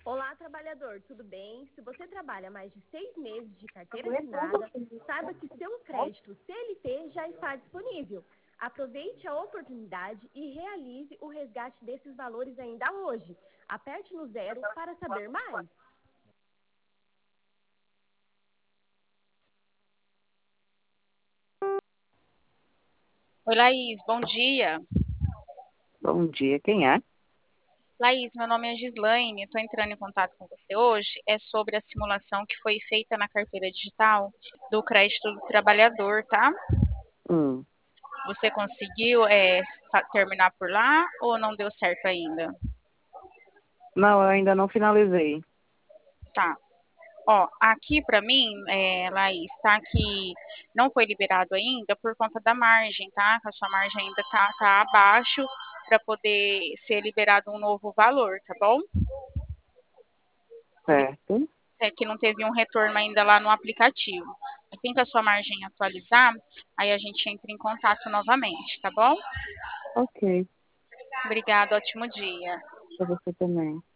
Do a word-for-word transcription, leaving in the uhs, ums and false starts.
Olá, trabalhador, tudo bem? Se você trabalha mais de seis meses de carteira assinada, saiba que seu crédito C L T já está disponível. Aproveite a oportunidade e realize o resgate desses valores ainda hoje. Aperte no zero para saber mais. Oi, Laís, bom dia. Bom dia, quem é? Laís, meu nome é Gislaine, estou entrando em contato com você hoje. É sobre a simulação que foi feita na carteira digital do crédito do trabalhador, tá? Hum. Você conseguiu é, fa- terminar por lá ou não deu certo ainda? Não, eu ainda não finalizei. Tá. Ó, aqui para mim, é, Laís, tá que não foi liberado ainda por conta da margem, tá? Que a sua margem ainda tá, tá abaixo para poder ser liberado um novo valor, tá bom? Certo. É que não teve um retorno ainda lá no aplicativo. Assim que a sua margem atualizar, aí a gente entra em contato novamente, tá bom? Ok. Obrigada, ótimo dia. Para você também.